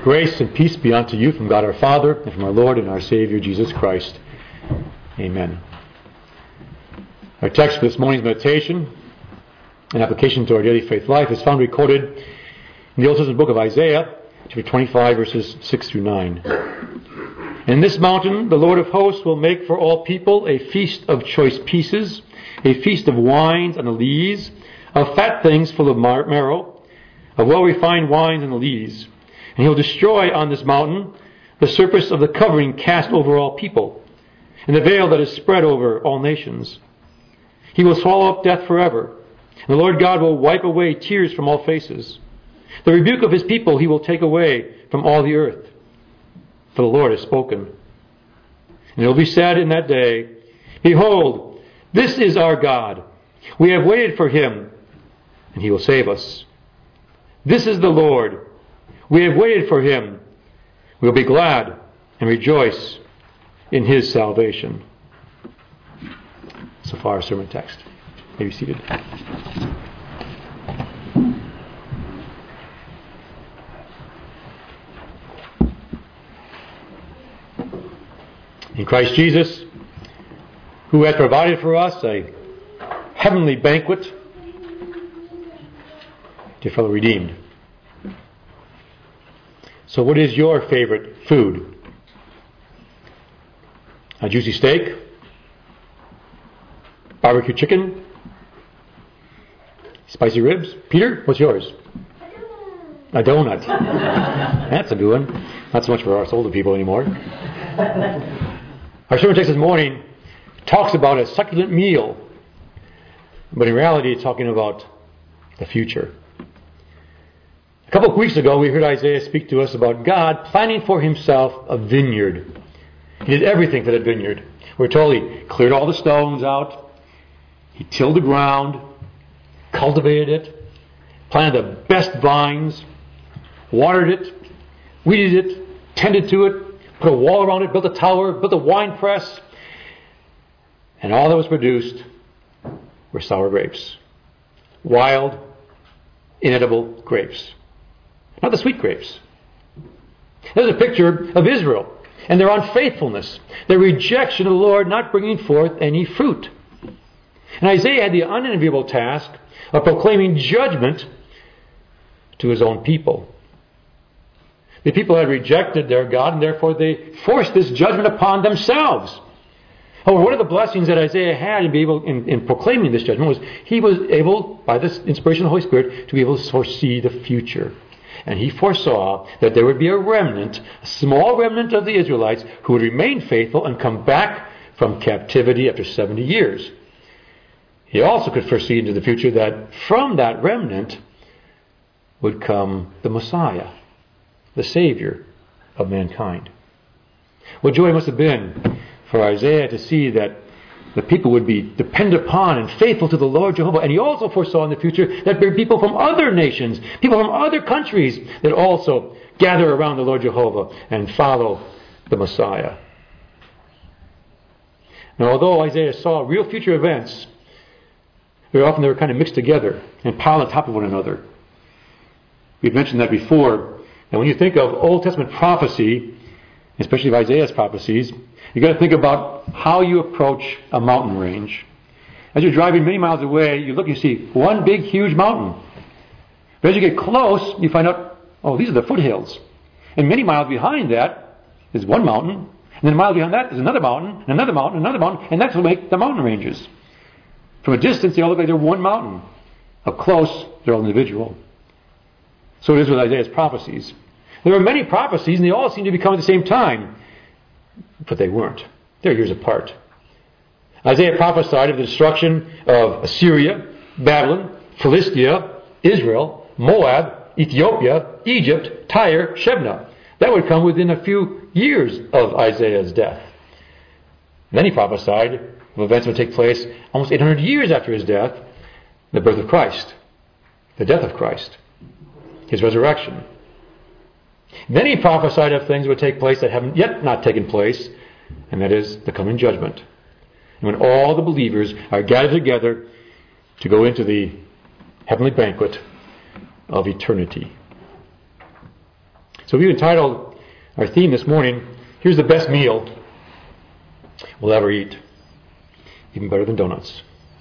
Grace and peace be unto you from God our Father and from our Lord and our Savior Jesus Christ. Amen. Our text for this morning's meditation and application to our daily faith life is found recorded in the Old Testament book of Isaiah, chapter 25, verses 6 through 9. In this mountain the Lord of hosts will make for all people a feast of choice pieces, a feast of wines and the lees, of fat things full of marrow, of well-refined wines and the lees. And he will destroy on this mountain the surface of the covering cast over all people, and the veil that is spread over all nations. He will swallow up death forever, and the Lord God will wipe away tears from all faces. The rebuke of his people he will take away from all the earth, for the Lord has spoken. And it will be said in that day, Behold, this is our God. We have waited for him, and he will save us. This is the Lord. We have waited for him. We will be glad and rejoice in his salvation. So far, our sermon text. May be seated. In Christ Jesus, who has provided for us a heavenly banquet, dear fellow redeemed. So what is your favorite food? A juicy steak? Barbecue chicken? Spicy ribs? Peter, what's yours? A donut. That's a good one. Not so much for us older people anymore. Our sermon text this morning talks about a succulent meal, but in reality it's talking about the future. A couple of weeks ago we heard Isaiah speak to us about God planning for himself a vineyard. He did everything for that vineyard. We're told he cleared all the stones out, he tilled the ground, cultivated it, planted the best vines, watered it, weeded it, tended to it, put a wall around it, built a tower, built a wine press, and all that was produced were sour grapes. Wild, inedible grapes. Not the sweet grapes. There's a picture of Israel and their unfaithfulness, their rejection of the Lord not bringing forth any fruit. And Isaiah had the unenviable task of proclaiming judgment to his own people. The people had rejected their God, and therefore they forced this judgment upon themselves. However, one of the blessings that Isaiah had in proclaiming this judgment was he was able, by the inspiration of the Holy Spirit, to be able to foresee the future. And he foresaw that there would be a remnant, a small remnant of the Israelites who would remain faithful and come back from captivity after 70 years. He also could foresee into the future that from that remnant would come the Messiah, the Savior of mankind. What joy it must have been for Isaiah to see that the people would be dependent upon and faithful to the Lord Jehovah. And he also foresaw in the future that there would be people from other nations, people from other countries that also gather around the Lord Jehovah and follow the Messiah. Now, although Isaiah saw real future events, very often they were kind of mixed together and piled on top of one another. We've mentioned that before. And when you think of Old Testament prophecy, especially of Isaiah's prophecies, you've got to think about how you approach a mountain range. As you're driving many miles away, you look and you see one big, huge mountain. But as you get close, you find out, oh, these are the foothills. And many miles behind that is one mountain. And then a mile behind that is another mountain, and another mountain, and another mountain. And that's what make the mountain ranges. From a distance, they all look like they're one mountain. Up close, they're all individual. So it is with Isaiah's prophecies. There were many prophecies, and they all seemed to be coming at the same time. But they weren't. They're years apart. Isaiah prophesied of the destruction of Assyria, Babylon, Philistia, Israel, Moab, Ethiopia, Egypt, Tyre, Shebna. That would come within a few years of Isaiah's death. Then he prophesied of events that would take place almost 800 years after his death, the birth of Christ, the death of Christ, his resurrection. Then he prophesied of things that would take place that haven't yet not taken place, and that is the coming judgment. And when all the believers are gathered together to go into the heavenly banquet of eternity. So we've entitled our theme this morning, Here's the Best Meal We'll Ever Eat. Even better than donuts.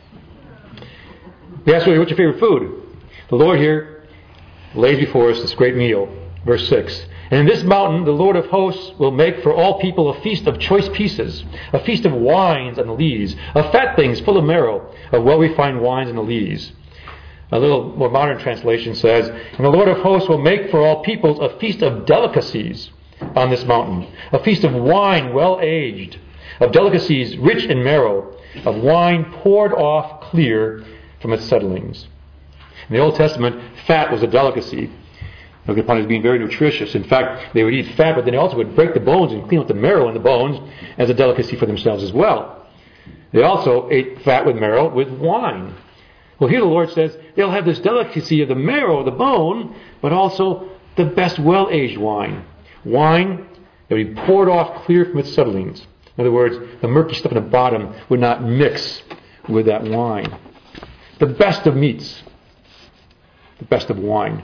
We ask, what's your favorite food? The Lord here lays before us this great meal. Verse 6. And in this mountain the Lord of hosts will make for all people a feast of choice pieces, a feast of wines and the lees, of fat things full of marrow, of well-refined wines and the lees. A little more modern translation says, and the Lord of hosts will make for all peoples a feast of delicacies on this mountain, a feast of wine well aged, of delicacies rich in marrow, of wine poured off clear from its settlings. In the Old Testament, fat was a delicacy, looked upon as being very nutritious. In fact, they would eat fat, but then they also would break the bones and clean up the marrow in the bones as a delicacy for themselves as well. They also ate fat with marrow with wine. Well, here the Lord says they'll have this delicacy of the marrow, the bone, but also the best well-aged wine. Wine that would be poured off clear from its settlings. In other words, the murky stuff in the bottom would not mix with that wine. The best of meats. The best of wine.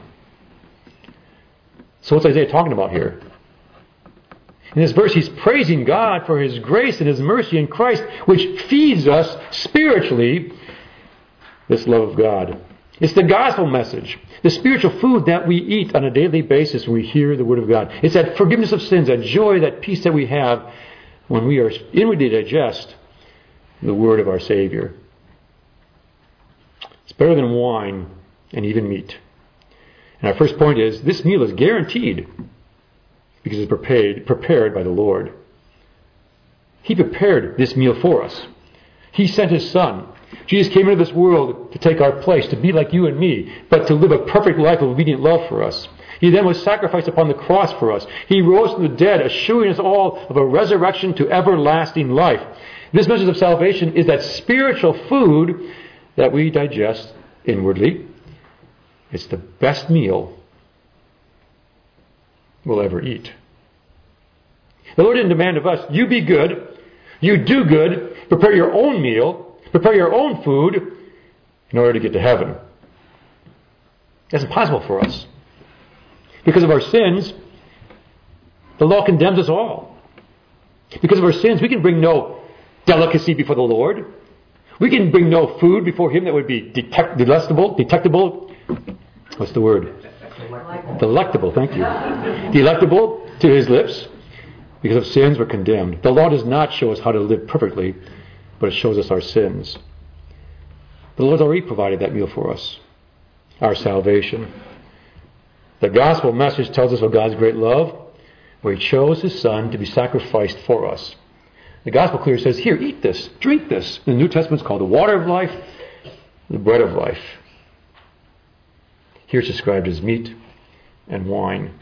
So what's Isaiah talking about here? In this verse, he's praising God for His grace and His mercy in Christ, which feeds us spiritually this love of God. It's the gospel message, the spiritual food that we eat on a daily basis when we hear the Word of God. It's that forgiveness of sins, that joy, that peace that we have when we are inwardly digest the Word of our Savior. It's better than wine and even meat. And our first point is, this meal is guaranteed because it's prepared by the Lord. He prepared this meal for us. He sent His Son. Jesus came into this world to take our place, to be like you and me, but to live a perfect life of obedient love for us. He then was sacrificed upon the cross for us. He rose from the dead, assuring us all of a resurrection to everlasting life. This message of salvation is that spiritual food that we digest inwardly. It's the best meal we'll ever eat. The Lord didn't demand of us, you be good, you do good, prepare your own meal, prepare your own food in order to get to heaven. That's impossible for us. Because of our sins, the law condemns us all. Because of our sins, we can bring no delicacy before the Lord. We can bring no food before Him that would be detectable. What's the word? Delectable, thank you. Delectable to His lips. Because of sins, we're condemned. The law does not show us how to live perfectly, but it shows us our sins. The Lord's already provided that meal for us. Our salvation. The gospel message tells us of God's great love, where He chose His Son to be sacrificed for us. The gospel clearly says, here, eat this, drink this. The New Testament is called the water of life, the bread of life. Here it's described as meat and wine.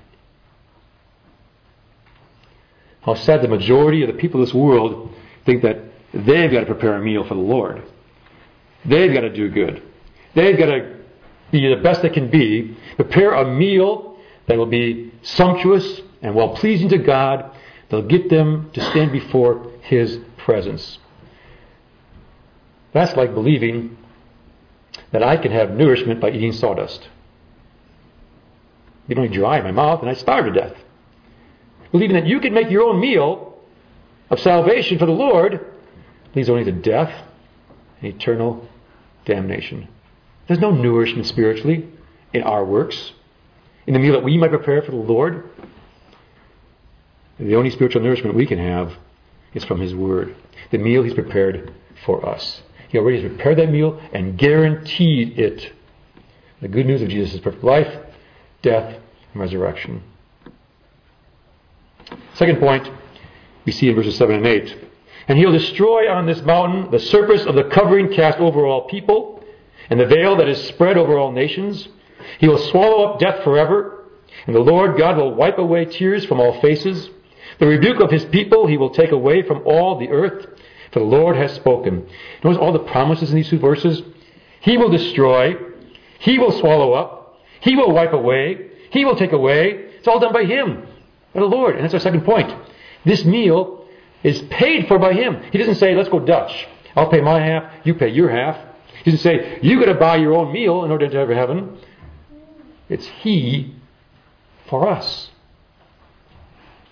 How sad the majority of the people of this world think that they've got to prepare a meal for the Lord. They've got to do good. They've got to be the best they can be. Prepare a meal that will be sumptuous and well-pleasing to God. They'll get them to stand before His presence. That's like believing that I can have nourishment by eating sawdust. It'd only dry in my mouth and I starve to death. Believing that you can make your own meal of salvation for the Lord leads only to death and eternal damnation. There's no nourishment spiritually in our works, in the meal that we might prepare for the Lord. The only spiritual nourishment we can have is from His Word. The meal He's prepared for us. He already has prepared that meal and guaranteed it. The good news of Jesus' perfect life, death, and resurrection. Second point, we see in verses 7 and 8. And He'll destroy on this mountain the surface of the covering cast over all people, and the veil that is spread over all nations. He will swallow up death forever, and the Lord God will wipe away tears from all faces. The rebuke of His people He will take away from all the earth, for the Lord has spoken. Notice all the promises in these two verses. He will destroy, He will swallow up, He will wipe away, He will take away. It's all done by Him, by the Lord. And that's our second point. This meal is paid for by Him. He doesn't say, let's go Dutch. I'll pay my half, you pay your half. He doesn't say, you got to buy your own meal in order to enter heaven. It's He for us.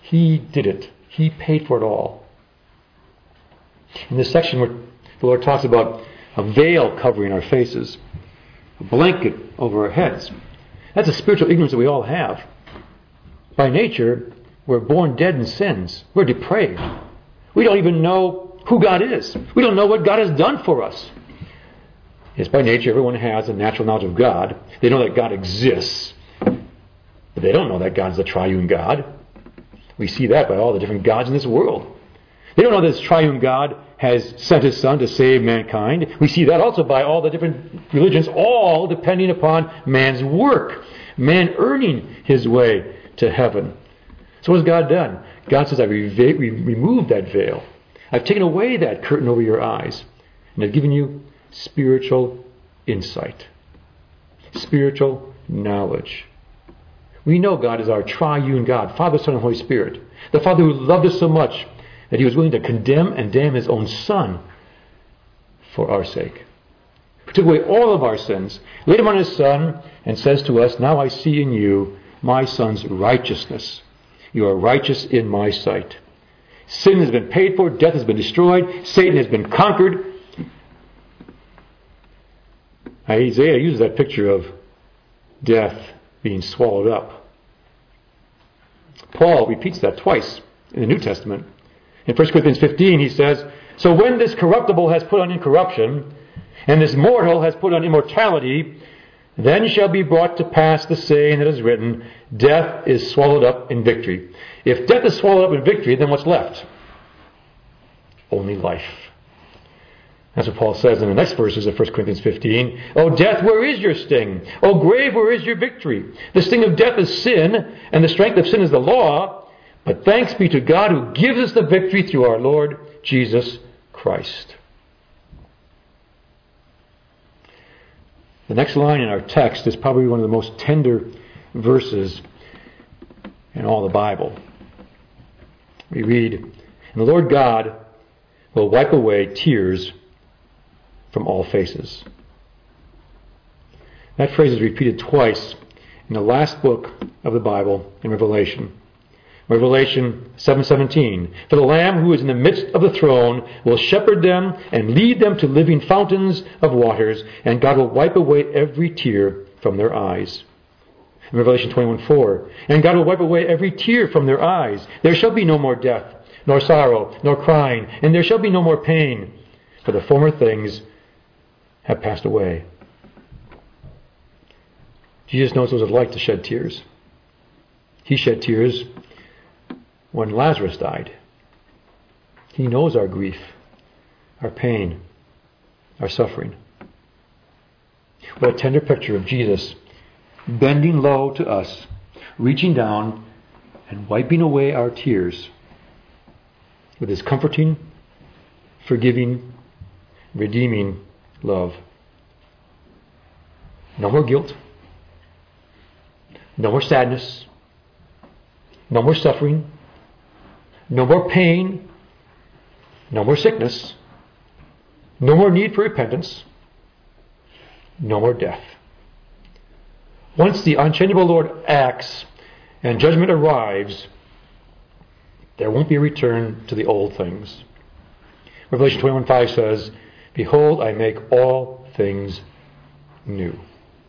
He did it. He paid for it all. In this section where the Lord talks about a veil covering our faces, a blanket over our heads, that's a spiritual ignorance that we all have. By nature, we're born dead in sins. We're depraved. We don't even know who God is. We don't know what God has done for us. Yes, by nature, everyone has a natural knowledge of God. They know that God exists, but they don't know that God's the triune God. We see that by all the different gods in this world. They don't know that this triune God has sent His Son to save mankind. We see that also by all the different religions, all depending upon man's work, man earning his way to heaven. So what has God done? God says, I've removed that veil. I've taken away that curtain over your eyes, and I've given you spiritual insight, spiritual knowledge. We know God is our triune God, Father, Son, and Holy Spirit. The Father who loved us so much that He was willing to condemn and damn His own Son for our sake. He took away all of our sins, laid them on His Son, and says to us, now I see in you my Son's righteousness. You are righteous in my sight. Sin has been paid for, death has been destroyed, Satan has been conquered. Isaiah uses that picture of death being swallowed up. Paul repeats that twice in the New Testament. In 1 Corinthians 15 he says, so when this corruptible has put on incorruption, and this mortal has put on immortality, then shall be brought to pass the saying that is written, death is swallowed up in victory. If death is swallowed up in victory, then what's left? Only life. That's what Paul says in the next verses of 1 Corinthians 15. O death, where is your sting? O grave, where is your victory? The sting of death is sin, and the strength of sin is the law. But thanks be to God who gives us the victory through our Lord Jesus Christ. The next line in our text is probably one of the most tender verses in all the Bible. We read, and the Lord God will wipe away tears from all faces. That phrase is repeated twice in the last book of the Bible, in Revelation. Revelation 7:17. For the Lamb who is in the midst of the throne will shepherd them and lead them to living fountains of waters, and God will wipe away every tear from their eyes. In Revelation 21:4. And God will wipe away every tear from their eyes. There shall be no more death, nor sorrow, nor crying, and there shall be no more pain, for the former things have passed away. Jesus knows what it was like to shed tears. He shed tears when Lazarus died. He knows our grief, our pain, our suffering. What a tender picture of Jesus bending low to us, reaching down and wiping away our tears with His comforting, forgiving, redeeming love. No more guilt. No more sadness. No more suffering. No more pain. No more sickness. No more need for repentance. No more death. Once the unchangeable Lord acts and judgment arrives, there won't be a return to the old things. Revelation 21:5 says, behold, I make all things new.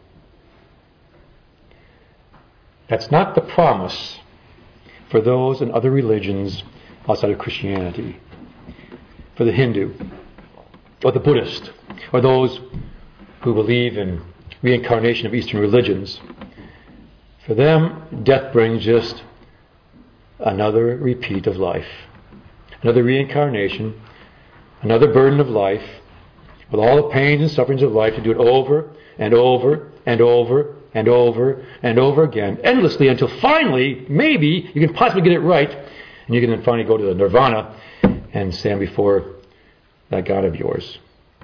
That's not the promise for those in other religions outside of Christianity. For the Hindu, or the Buddhist, or those who believe in reincarnation of Eastern religions. For them, death brings just another repeat of life, another reincarnation, another burden of life, with all the pains and sufferings of life, to do it over and over and over and over and over again, endlessly, until finally, maybe, you can possibly get it right, and you can then finally go to the nirvana and stand before that God of yours.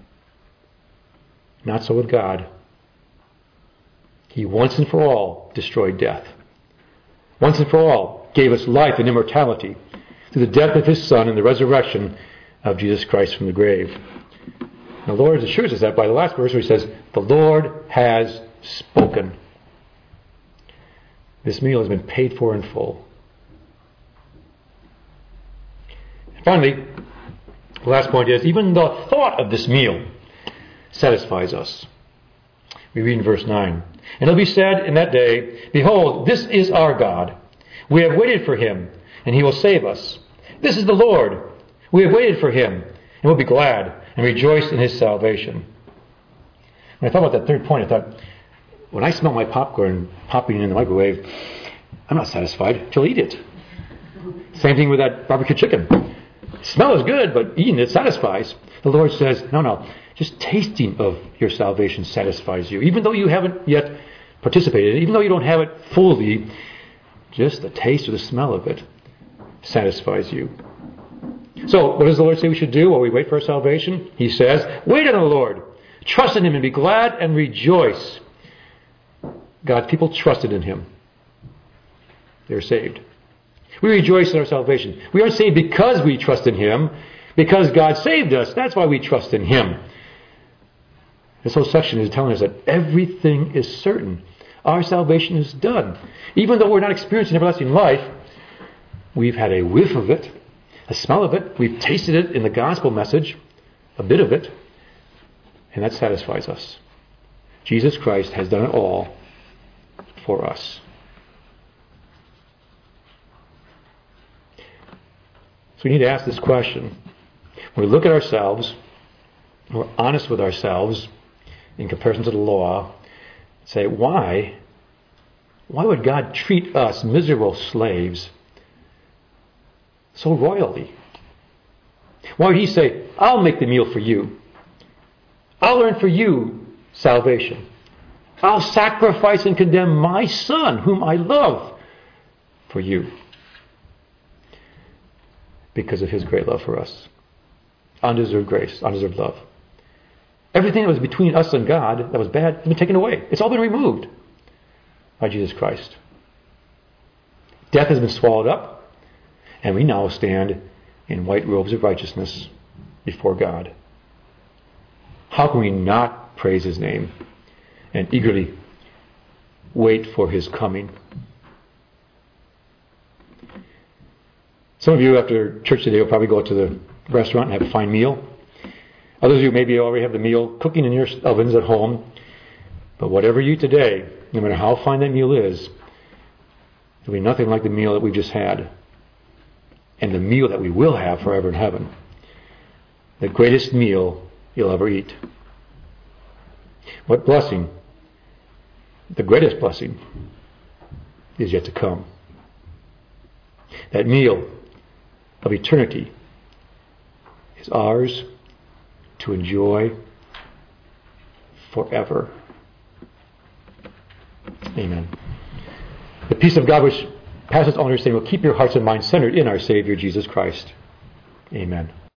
Not so with God. He once and for all destroyed death. Once and for all gave us life and immortality through the death of His Son and the resurrection of Jesus Christ from the grave. The Lord assures us that by the last verse where He says, the Lord has spoken. This meal has been paid for in full. Finally, the last point is, even the thought of this meal satisfies us. We read in verse 9, "And it'll be said in that day, Behold, this is our God. We have waited for him, and he will save us. This is the Lord. We have waited for him, and we'll be glad and rejoice in his salvation." When I thought about that third point, I thought, when I smell my popcorn popping in the microwave, I'm not satisfied until I eat it. Same thing with that barbecue chicken. Smell is good, but eating it satisfies. The Lord says, no, just tasting of your salvation satisfies you. Even though you haven't yet participated, even though you don't have it fully, just the taste or the smell of it satisfies you. So, what does the Lord say we should do while we wait for our salvation? He says, wait on the Lord. Trust in him and be glad and rejoice. God's people trusted in him. They're saved. We rejoice in our salvation. We aren't saved because we trust in him, because God saved us. That's why we trust in him. This whole section is telling us that everything is certain. Our salvation is done. Even though we're not experiencing everlasting life, we've had a whiff of it, a smell of it. We've tasted it in the gospel message, a bit of it, and that satisfies us. Jesus Christ has done it all for us. So we need to ask this question. When we look at ourselves, we're honest with ourselves in comparison to the law, say, why would God treat us miserable slaves so royally? Why would he say, I'll make the meal for you. I'll earn for you salvation. I'll sacrifice and condemn my son, whom I love, for you. Because of his great love for us. Undeserved grace, undeserved love. Everything that was between us and God that was bad has been taken away. It's all been removed by Jesus Christ. Death has been swallowed up, and we now stand in white robes of righteousness before God. How can we not praise his name and eagerly wait for his coming? Some of you after church today will probably go to the restaurant and have a fine meal. Others of you maybe already have the meal cooking in your ovens at home. But whatever you eat today, no matter how fine that meal is, it'll be nothing like the meal that we've just had. And the meal that we will have forever in heaven. The greatest meal you'll ever eat. What blessing, the greatest blessing, is yet to come. That meal of eternity is ours to enjoy forever. Amen. The peace of God which passes all understanding will keep your hearts and minds centered in our Savior Jesus Christ. Amen.